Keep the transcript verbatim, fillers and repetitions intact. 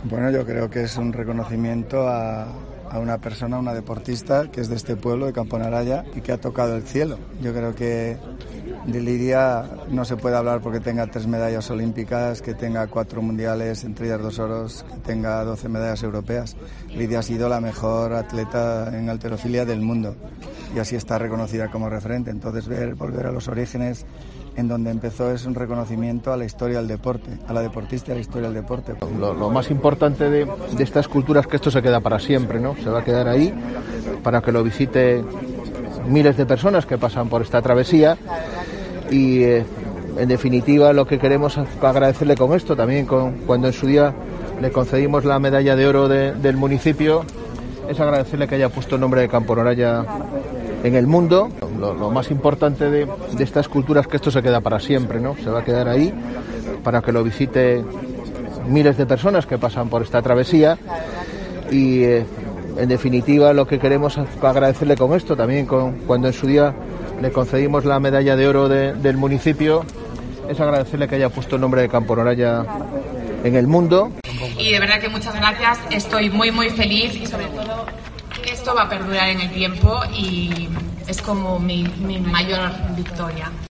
Bueno, yo creo que es un reconocimiento a, a una persona, una deportista que es de este pueblo, de Camponaraya, y que ha tocado el cielo. Yo creo que de Lidia no se puede hablar porque tenga tres medallas olímpicas, que tenga cuatro mundiales, entre ellas dos oros, que tenga doce medallas europeas. Lidia ha sido la mejor atleta en halterofilia del mundo y así está reconocida como referente. Entonces, ver, volver a los orígenes en donde empezó es un reconocimiento a la historia del deporte, a la deportista y a la historia del deporte. Lo, lo más importante de, de esta escultura es que esto se queda para siempre, ¿no? Se va a quedar ahí para que lo visite miles de personas que pasan por esta travesía y, eh, en definitiva, lo que queremos es agradecerle con esto, también con, cuando en su día le concedimos la medalla de oro de, del municipio, es agradecerle que haya puesto el nombre de Camponaraya en el mundo. Lo, lo más importante de, de esta escultura es que esto se queda para siempre, ¿no? Se va a quedar ahí para que lo visite miles de personas que pasan por esta travesía y, eh, en definitiva, lo que queremos es agradecerle con esto, también con, cuando en su día le concedimos la medalla de oro de, del municipio, es agradecerle que haya puesto el nombre de Camponaraya en el mundo. Y de verdad que muchas gracias, estoy muy muy feliz y sobre todo esto va a perdurar en el tiempo y es como mi, mi mayor victoria.